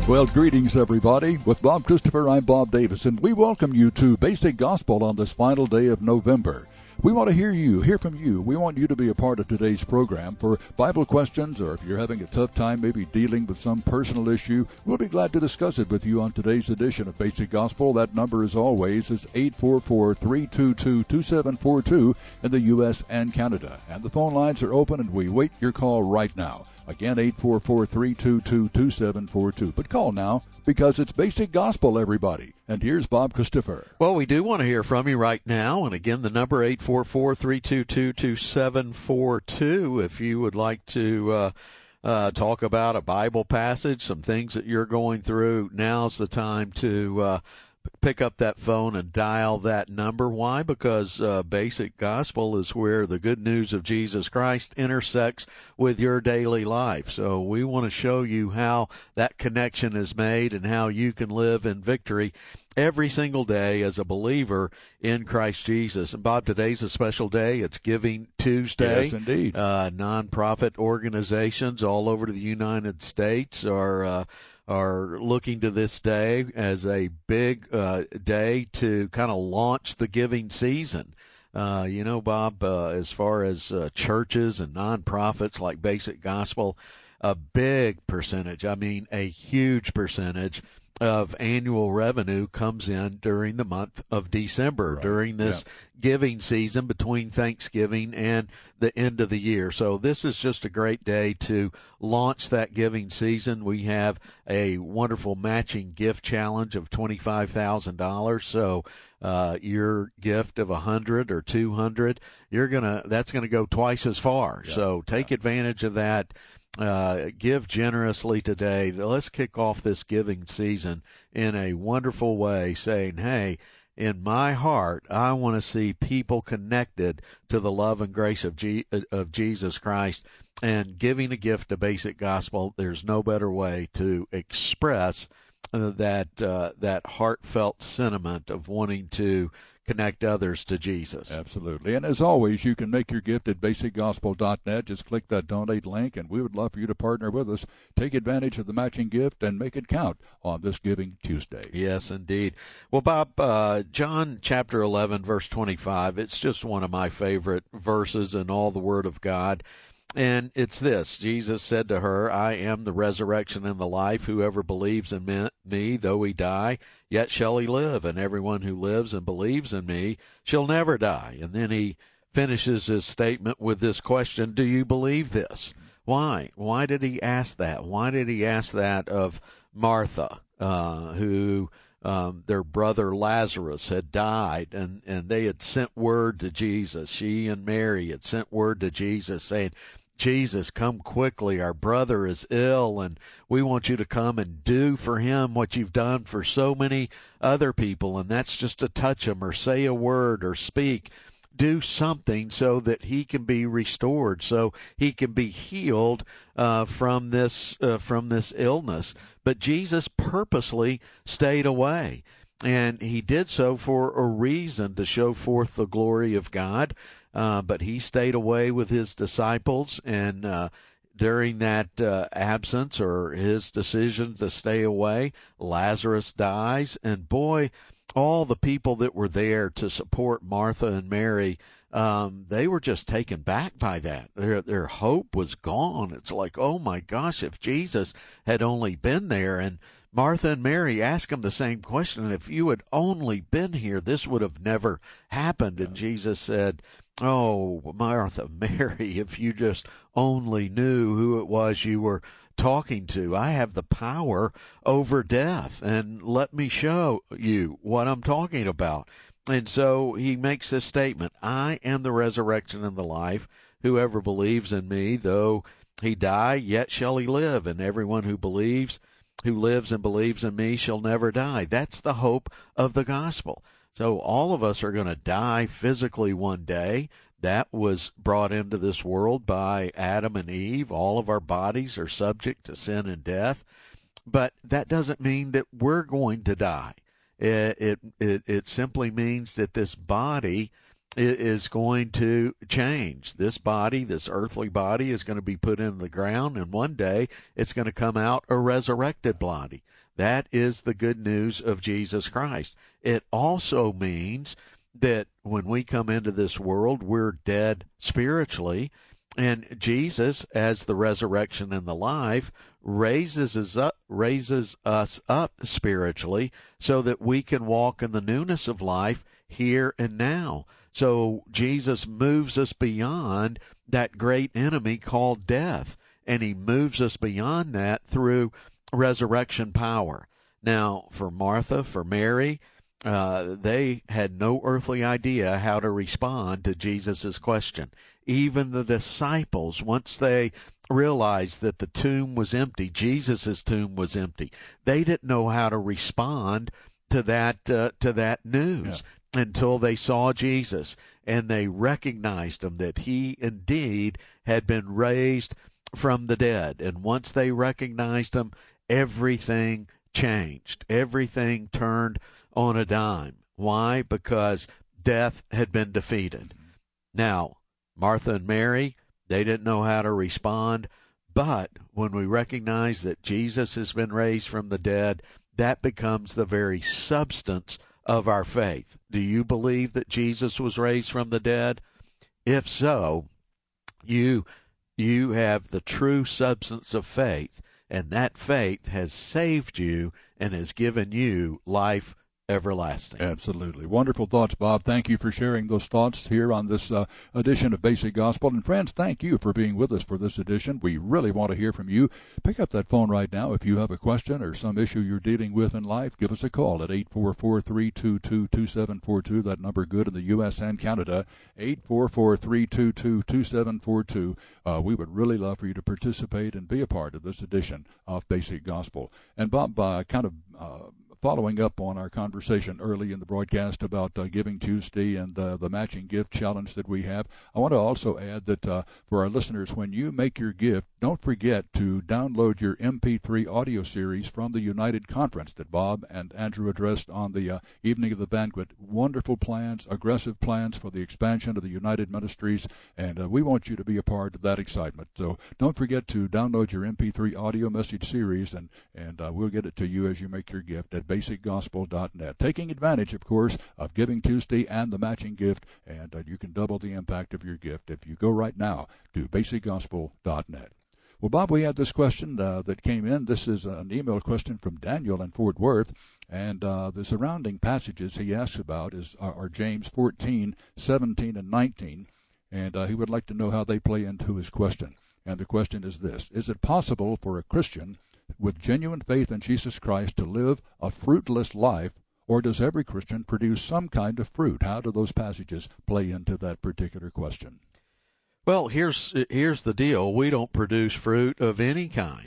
Well, greetings, everybody. With Bob Christopher, I'm Bob Davis, and we welcome you to Basic Gospel on this final day of November. We want to hear from you. We want you to be a part of today's program. For Bible questions, or if you're having a tough time maybe dealing with some personal issue, we'll be glad to discuss it with you on today's edition of Basic Gospel. That number, as always, is 844-322-2742 in the U.S. and Canada. And the phone lines are open, and we wait your call right now. Again, 844-322-2742. But call now, because it's Basic Gospel, everybody. And here's Bob Christopher. Well, we do want to hear from you right now. And again, the number 844-322-2742. If you would like to talk about a Bible passage, some things that you're going through, now's the time to pick up that phone and dial that number. Why? Because Basic Gospel is where the good news of Jesus Christ intersects with your daily life. So we want to show you how that connection is made and how you can live in victory every single day as a believer in Christ Jesus. And Bob, today's a special day. It's Giving Tuesday. Yes, indeed. Nonprofit organizations all over the United States are looking to this day as a big day to kind of launch the giving season. Bob, as far as churches and nonprofits like Basic Gospel, a big percentage, a huge percentage of annual revenue comes in during the month of December, during this giving season between Thanksgiving and the end of the year. So this is just a great day to launch that giving season. We have a wonderful matching gift challenge of $25,000. So your gift of $100 or $200, that's gonna go twice as far. So take advantage of that. Give generously today. Let's kick off this giving season in a wonderful way, saying, hey, in my heart, I want to see people connected to the love and grace of Jesus Christ, and giving a gift to Basic Gospel. There's no better way to express that heartfelt sentiment of wanting to connect others to Jesus. Absolutely. And as always, you can make your gift at basicgospel.net. Just click that donate link, and we would love for you to partner with us. Take advantage of the matching gift and make it count on this Giving Tuesday. Yes, indeed. Well, Bob, John chapter 11, verse 25, it's just one of my favorite verses in all the Word of God. And it's this: Jesus said to her, I am the resurrection and the life. Whoever believes in me, though he die, yet shall he live. And everyone who lives and believes in me shall never die. And then he finishes his statement with this question: do you believe this? Why? Why did he ask that? Why did he ask that of Martha, who their brother Lazarus had died, and they had sent word to Jesus. She and Mary had sent word to Jesus saying, Jesus, come quickly. Our brother is ill, and we want you to come and do for him what you've done for so many other people, and that's just to touch him or say a word or speak. Do something so that he can be restored, so he can be healed from this illness. But Jesus purposely stayed away, and he did so for a reason, to show forth the glory of God. But he stayed away with his disciples, and during that absence, or his decision to stay away, Lazarus dies. And boy, all the people that were there to support Martha and Mary, they were just taken back by that. Their hope was gone. It's like, oh my gosh, if Jesus had only been there. And Martha and Mary asked him the same question: if you had only been here, this would have never happened. And Jesus said, oh, Martha, Mary, if you just only knew who it was you were talking to. I have the power over death, and let me show you what I'm talking about. And so he makes this statement: I am the resurrection and the life. Whoever believes in me, though he die, yet shall he live. And everyone who lives and believes in me shall never die. That's the hope of the gospel. So all of us are going to die physically one day. That was brought into this world by Adam and Eve. All of our bodies are subject to sin and death. But that doesn't mean that we're going to die. It simply means that this body is going to change. This body, this earthly body, is going to be put in the ground, and one day it's going to come out a resurrected body. That is the good news of Jesus Christ. It also means that when we come into this world, we're dead spiritually, and Jesus, as the resurrection and the life, raises us up spiritually so that we can walk in the newness of life here and now. So Jesus moves us beyond that great enemy called death, and he moves us beyond that through resurrection power. Now, for Martha, for Mary, they had no earthly idea how to respond to Jesus' question. Even the disciples, once they realized that the tomb was empty, Jesus' tomb was empty, they didn't know how to respond to that news until they saw Jesus, and they recognized him, that he indeed had been raised from the dead. And once they recognized him, everything changed. Everything turned on a dime. Why? Because death had been defeated. Now, Martha and Mary, they didn't know how to respond, but when we recognize that Jesus has been raised from the dead, that becomes the very substance of our faith. Do you believe that Jesus was raised from the dead? If so, you have the true substance of faith, and that faith has saved you and has given you life everlasting. Absolutely. Wonderful thoughts, Bob. Thank you for sharing those thoughts here on this edition of Basic Gospel. And friends, thank you for being with us for this edition. We really want to hear from you. Pick up that phone right now. If you have a question or some issue you're dealing with in life, give us a call at 844-322-2742. That number good in the U.S. and Canada, 844-322-2742. We would really love for you to participate and be a part of this edition of Basic Gospel. And Bob, following up on our conversation early in the broadcast about Giving Tuesday and the matching gift challenge that we have, I want to also add that for our listeners, when you make your gift, don't forget to download your MP3 audio series from the United Conference that Bob and Andrew addressed on the evening of the banquet. Wonderful plans, aggressive plans for the expansion of the United Ministries, and we want you to be a part of that excitement. So don't forget to download your MP3 audio message series, and we'll get it to you as you make your gift at basicgospel.net. Taking advantage, of course, of Giving Tuesday and the matching gift, and you can double the impact of your gift if you go right now to basicgospel.net. Well, Bob, we had this question that came in. This is an email question from Daniel in Fort Worth, and the surrounding passages he asks about are James 14, 17, and 19, and he would like to know how they play into his question. And the question is this: is it possible for a Christian with genuine faith in Jesus Christ to live a fruitless life, or does every Christian produce some kind of fruit? How do those passages play into that particular question? Well, here's the deal. We don't produce fruit of any kind.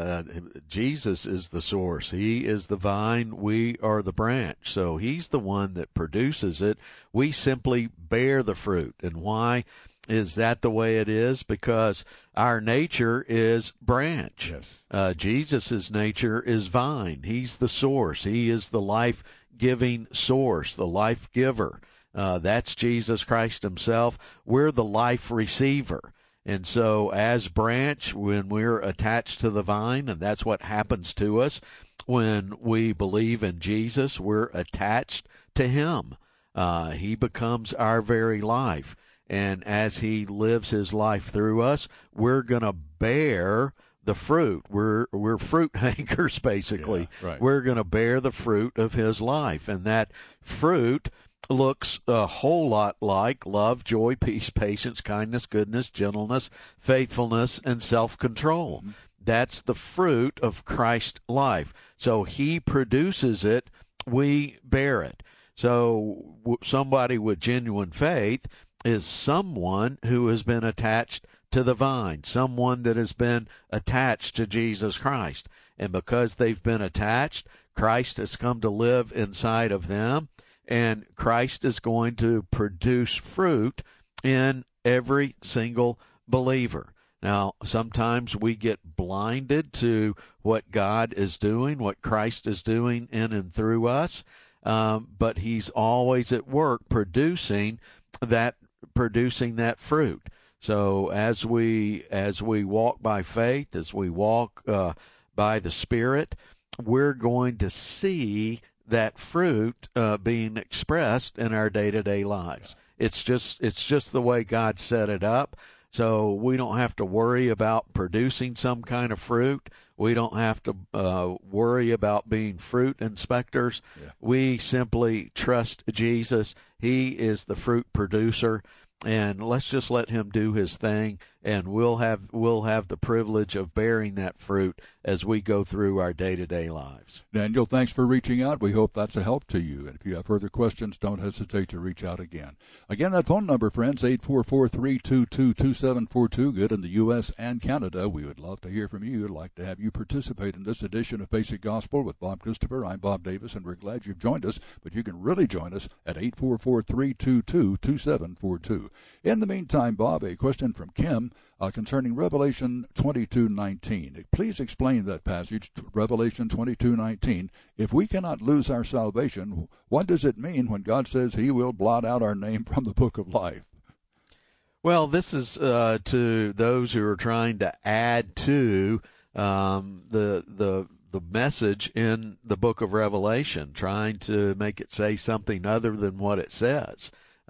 Jesus is the source. He is the vine. We are the branch. So he's the one that produces it. We simply bear the fruit. And why is that the way it is? Because our nature is branch. Yes. Jesus' nature is vine. He's the source. He is the life-giving source, the life giver. That's Jesus Christ himself. We're the life receiver. And so as branch, when we're attached to the vine, and that's what happens to us when we believe in Jesus, we're attached to him. He becomes our very life. And as he lives his life through us, we're going to bear the fruit. We're fruit hangers, basically. Yeah, right. We're going to bear the fruit of his life. And that fruit looks a whole lot like love, joy, peace, patience, kindness, goodness, gentleness, faithfulness, and self-control. Mm-hmm. That's the fruit of Christ's life. So he produces it, we bear it. So somebody with genuine faith is someone who has been attached to the vine, someone that has been attached to Jesus Christ. And because they've been attached, Christ has come to live inside of them, and Christ is going to produce fruit in every single believer. Now, sometimes we get blinded to what God is doing, what Christ is doing in and through us, but he's always at work producing that producing that fruit. So as we walk by faith, as we walk by the Spirit, we're going to see that fruit being expressed in our day-to-day lives. It's just the way God set it up. So we don't have to worry about producing some kind of fruit. We don't have to worry about being fruit inspectors. Yeah. We simply trust Jesus. He is the fruit producer, and let's just let him do his thing, and we'll have the privilege of bearing that fruit as we go through our day-to-day lives. Daniel, thanks for reaching out. We hope that's a help to you. And if you have further questions, don't hesitate to reach out again. Again, that phone number, friends, 844-322-2742, good in the U.S. and Canada. We would love to hear from you. We'd like to have you participate in this edition of Basic Gospel with Bob Christopher. I'm Bob Davis, and we're glad you've joined us, but you can really join us at 844-322-2742. In the meantime, Bob, a question from Kim concerning Revelation 22:19. Please explain that passage, Revelation 22:19. If we cannot lose our salvation, what does it mean when God says he will blot out our name from the book of life? Well, this is to those who are trying to add to the message in the book of Revelation, trying to make it say something other than what it says.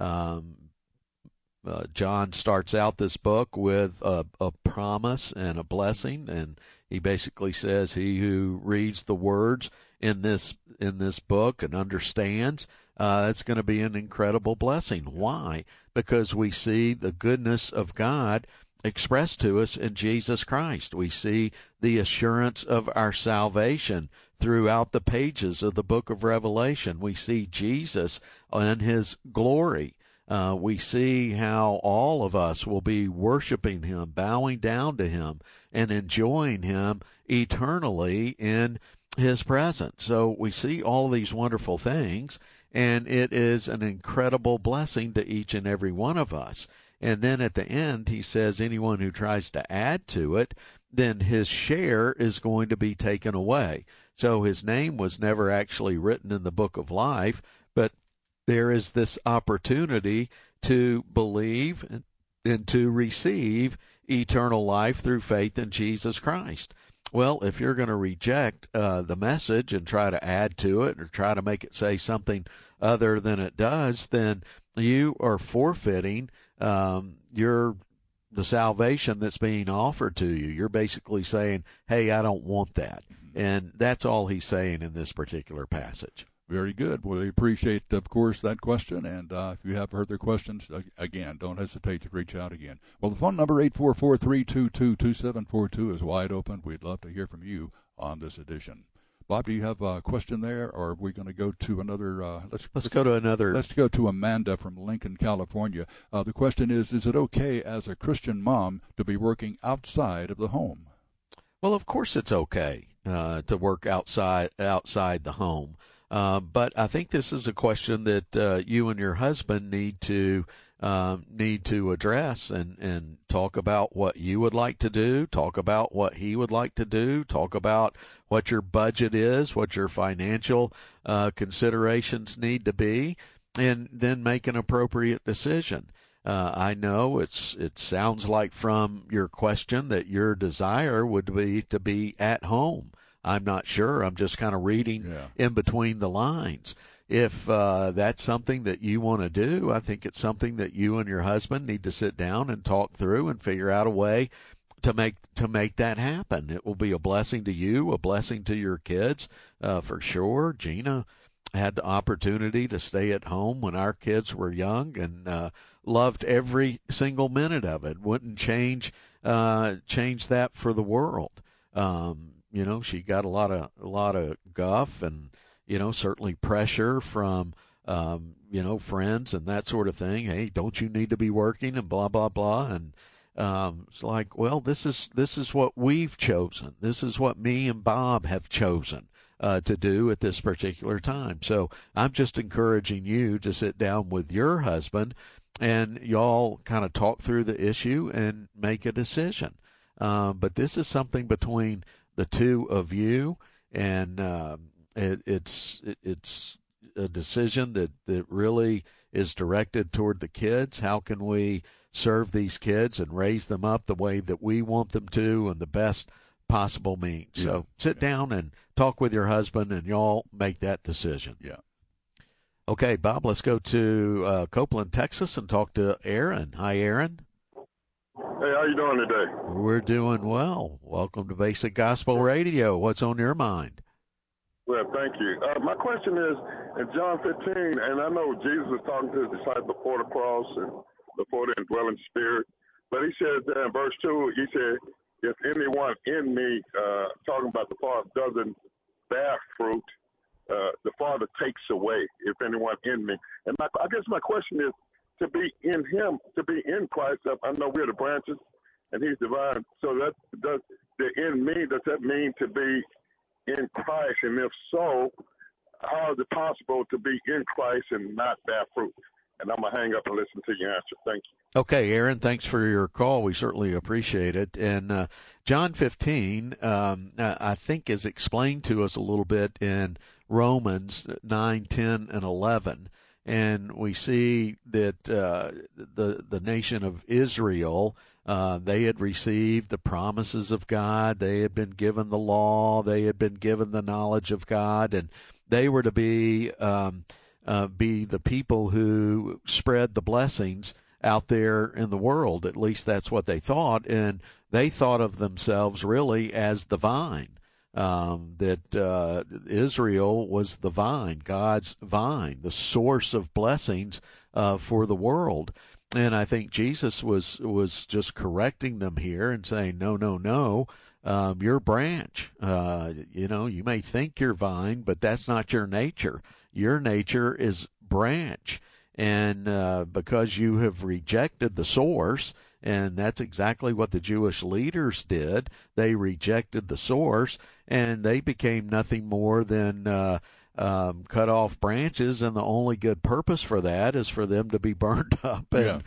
John starts out this book with a promise and a blessing, and he basically says he who reads the words in this book and understands, it's going to be an incredible blessing. Why? Because we see the goodness of God expressed to us in Jesus Christ. We see the assurance of our salvation throughout the pages of the book of Revelation. We see Jesus in his glory. We see how all of us will be worshiping him, bowing down to him, and enjoying him eternally in his presence. So we see all these wonderful things, and it is an incredible blessing to each and every one of us. And then at the end, he says anyone who tries to add to it, then his share is going to be taken away. So his name was never actually written in the book of life, but there is this opportunity to believe and to receive eternal life through faith in Jesus Christ. Well, if you're going to reject the message and try to add to it or try to make it say something other than it does, then you are forfeiting the salvation that's being offered to you. You're basically saying, hey, I don't want that. And that's all he's saying in this particular passage. Very good. Well, we appreciate, of course, that question. And if you have further questions, again, don't hesitate to reach out again. Well, the phone number, 844-322-2742, is wide open. We'd love to hear from you on this edition. Bob, do you have a question there, or are we going to go to another? Let's go to another. Let's go to Amanda from Lincoln, California. The question is it okay as a Christian mom to be working outside of the home? Well, of course it's okay to work outside the home. But I think this is a question that you and your husband need to address and talk about what you would like to do, talk about what he would like to do, talk about what your budget is, what your financial considerations need to be, and then make an appropriate decision. I know it sounds like from your question that your desire would be to be at home. I'm not sure. I'm just kind of reading in between the lines. If that's something that you want to do, I think it's something that you and your husband need to sit down and talk through and figure out a way to make that happen. It will be a blessing to you, a blessing to your kids, for sure. Gina had the opportunity to stay at home when our kids were young and loved every single minute of it. Wouldn't change that for the world. She got a lot of guff and, certainly pressure from, friends and that sort of thing. Hey, don't you need to be working and blah, blah, blah. And, it's like, well, this is what we've chosen. This is what me and Bob have chosen, to do at this particular time. So I'm just encouraging you to sit down with your husband and y'all kind of talk through the issue and make a decision. But this is something between the two of you, and it's a decision that really is directed toward the kids? How can we serve these kids and raise them up the way that we want them to and the best possible means? Yeah. So sit down and talk with your husband, and y'all make that decision. Yeah. Okay, Bob, let's go to Copeland, Texas, and talk to Aaron. Hi, Aaron. Hey, how you doing today? We're doing well. Welcome to Basic Gospel Radio. What's on your mind? Well, thank you. My question is, in John 15, and I know Jesus was talking to his disciples before the cross and before the indwelling spirit, but he said there in verse 2, he said, if anyone in me, talking about the Father, doesn't bear fruit, the Father takes away, if anyone in me. And I guess my question is, to be in him, to be in Christ, I know we're the branches and he's the vine. So that does the in me, does that mean to be in Christ? And if so, how is it possible to be in Christ and not bear fruit? And I'm going to hang up and listen to your answer. Thank you. Okay, Aaron, thanks for your call. We certainly appreciate it. And John 15, I think, is explained to us a little bit in Romans 9, 10, and 11. And we see that the nation of Israel, they had received the promises of God. They had been given the law. They had been given the knowledge of God. And they were to be the people who spread the blessings out there in the world. At least that's what they thought. And they thought of themselves really as the vine. That Israel was the vine, God's vine, the source of blessings for the world. And I think Jesus was just correcting them here and saying, no, you're branch. You may think you're vine, but that's not your nature. Your nature is branch. And because you have rejected the source, and that's exactly what the Jewish leaders did. They rejected the source, and they became nothing more than cut off branches, and the only good purpose for that is for them to be burned up and,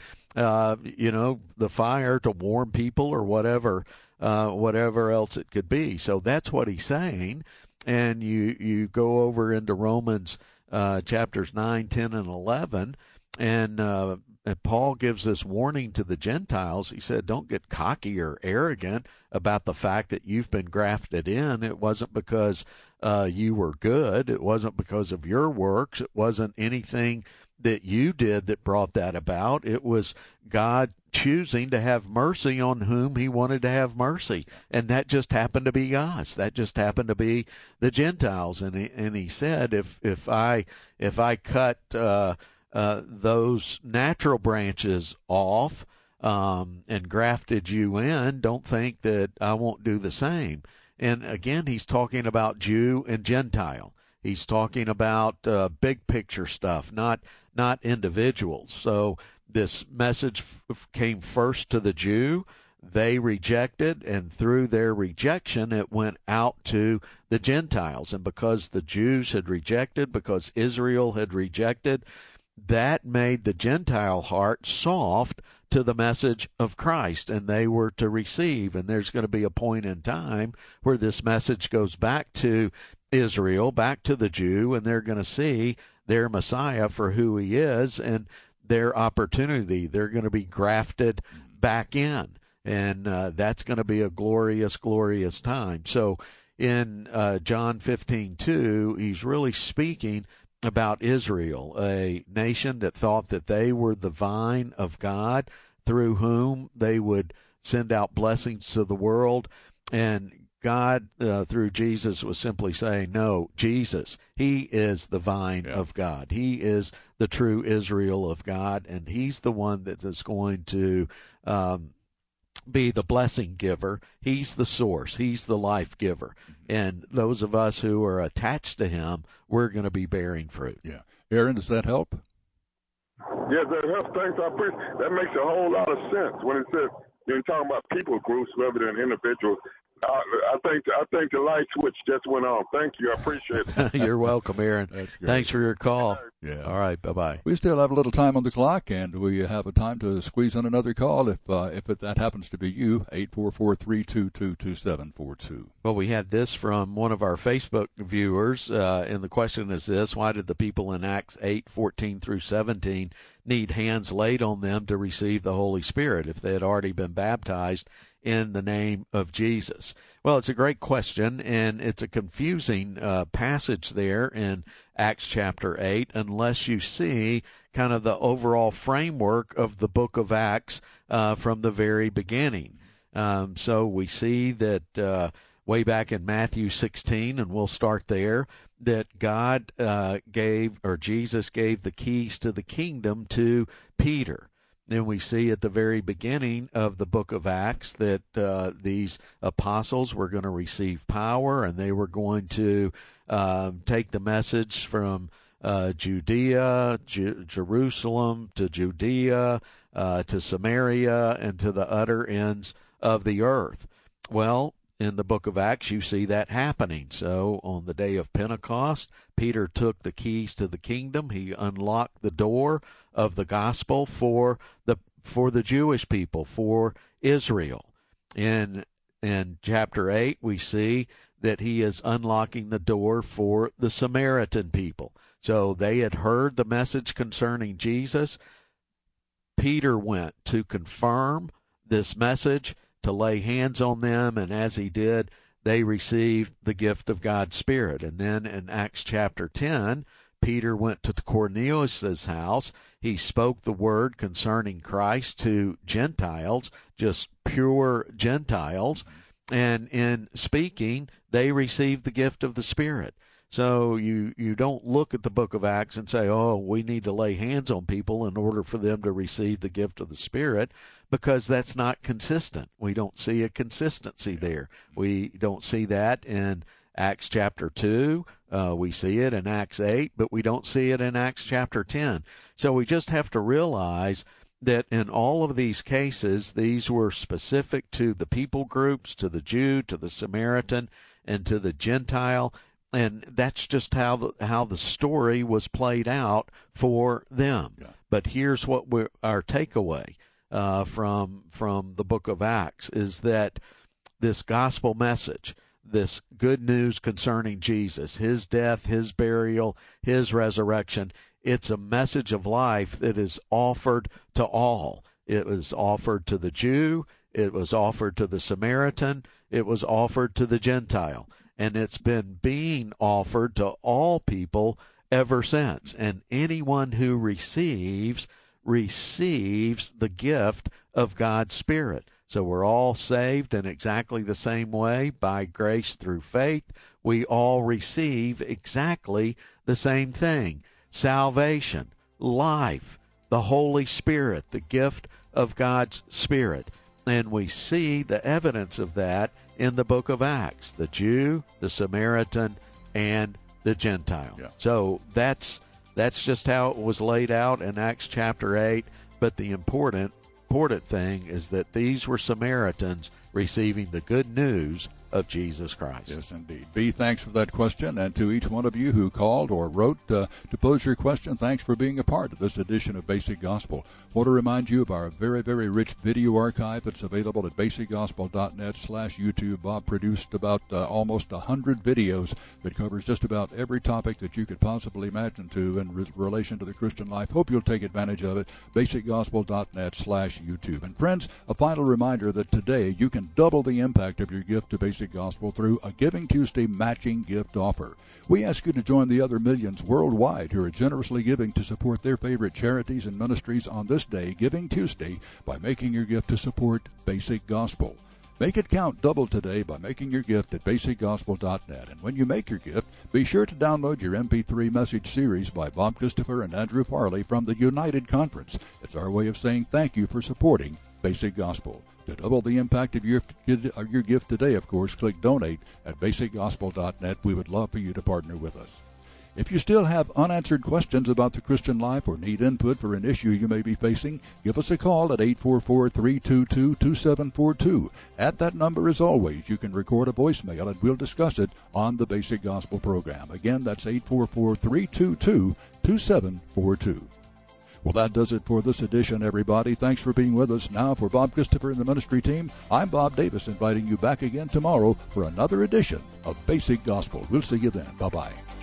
the fire to warm people or whatever else it could be. So that's what he's saying. And you go over into Romans chapters 9, 10, and 11, and Paul gives this warning to the Gentiles. He said, don't get cocky or arrogant about the fact that you've been grafted in. It wasn't because you were good. It wasn't because of your works. It wasn't anything that you did that brought that about. It was God choosing to have mercy on whom he wanted to have mercy. And that just happened to be us. That just happened to be the Gentiles. And he said, if I cut those natural branches off and grafted you in, don't think that I won't do the same. And again, he's talking about Jew and Gentile. He's talking about big picture stuff, not individuals. So this message came first to the Jew. They rejected, and through their rejection, it went out to the Gentiles. And because the Jews had rejected, because Israel had rejected, that made the Gentile heart soft to the message of Christ, and they were to receive. And there's going to be a point in time where this message goes back to Israel, back to the Jew, and they're going to see their Messiah for who he is and their opportunity. They're going to be grafted back in, and that's going to be a glorious, glorious time. So in John 15:2, he's really speaking about Israel, a nation that thought that they were the vine of God through whom they would send out blessings to the world. And God, through Jesus, was simply saying, no, Jesus, he is the vine of God. He is the true Israel of God, and he's the one that is going to be the blessing giver. He's the source. He's the life giver. And those of us who are attached to him, we're going to be bearing fruit. Yeah. Aaron, does that help? Yes, that helps. Thanks. I appreciate that. Makes a whole lot of sense when it says, you're talking about people groups rather than individuals. I think the light switch just went on. Thank you. I appreciate it. You're welcome, Aaron. That's great. Thanks for your call. Yeah. All right. Bye-bye. We still have a little time on the clock, and we have a time to squeeze in another call that happens to be you, 844-322-2742. Well, we had this from one of our Facebook viewers, and the question is this: why did the people in Acts 8:14 through 17 need hands laid on them to receive the Holy Spirit if they had already been baptized in the name of Jesus? Well, it's a great question, and it's a confusing passage there in Acts chapter 8 unless you see kind of the overall framework of the book of Acts from the very beginning. So we see that way back in Matthew 16, and we'll start there, that God Jesus gave the keys to the kingdom to Peter. Then we see at the very beginning of the book of Acts that these apostles were going to receive power, and they were going to take the message from Judea, Jerusalem, to Judea, to Samaria, and to the utter ends of the earth. Well, in the book of Acts, you see that happening. So on the day of Pentecost, Peter took the keys to the kingdom. He unlocked the door of the gospel for the Jewish people, for Israel. In chapter 8, we see that he is unlocking the door for the Samaritan people. So they had heard the message concerning Jesus. Peter went to confirm this message, to lay hands on them, and as he did, they received the gift of God's Spirit. And then in Acts chapter 10, Peter went to Cornelius' house. He spoke the word concerning Christ to Gentiles, just pure Gentiles, and in speaking, they received the gift of the Spirit. So you don't look at the book of Acts and say, oh, we need to lay hands on people in order for them to receive the gift of the Spirit, because that's not consistent. We don't see a consistency there. We don't see that in Acts chapter 2. We see it in Acts 8, but we don't see it in Acts chapter 10. So we just have to realize that in all of these cases, these were specific to the people groups, to the Jew, to the Samaritan, and to the Gentile. And that's just how the story was played out for them. Yeah. But here's what our takeaway from the book of Acts is that this gospel message, this good news concerning Jesus, his death, his burial, his resurrection, it's a message of life that is offered to all. It was offered to the Jew, it was offered to the Samaritan, it was offered to the Gentile. And it's been being offered to all people ever since. And anyone who receives the gift of God's Spirit. So we're all saved in exactly the same way by grace through faith. We all receive exactly the same thing: salvation, life, the Holy Spirit, the gift of God's Spirit. And we see the evidence of that in the book of Acts, the Jew, the Samaritan, and the Gentile. Yeah. So that's just how it was laid out in Acts chapter 8. But the important thing is that these were Samaritans receiving the good news of Jesus Christ. Yes, indeed. B, thanks for that question. And to each one of you who called or wrote to pose your question, thanks for being a part of this edition of Basic Gospel. I want to remind you of our very, very rich video archive that's available at basicgospel.net/YouTube. Bob produced about almost 100 videos that covers just about every topic that you could possibly imagine in relation to the Christian life. Hope you'll take advantage of it. basicgospel.net/YouTube. And friends, a final reminder that today you can double the impact of your gift to Basic Gospel through a Giving Tuesday matching gift offer. We ask you to join the other millions worldwide who are generously giving to support their favorite charities and ministries on this day, Giving Tuesday, by making your gift to support Basic Gospel. Make it count double today by making your gift at basicgospel.net. And when you make your gift, be sure to download your MP3 message series by Bob Christopher and Andrew Farley from the United Conference. It's our way of saying thank you for supporting Basic Gospel. To double the impact of your gift today, of course, click Donate at basicgospel.net. We would love for you to partner with us. If you still have unanswered questions about the Christian life or need input for an issue you may be facing, give us a call at 844-322-2742. At that number, as always, you can record a voicemail and we'll discuss it on the Basic Gospel program. Again, that's 844-322-2742. Well, that does it for this edition, everybody. Thanks for being with us. Now, for Bob Christopher and the ministry team, I'm Bob Davis, inviting you back again tomorrow for another edition of Basic Gospel. We'll see you then. Bye-bye.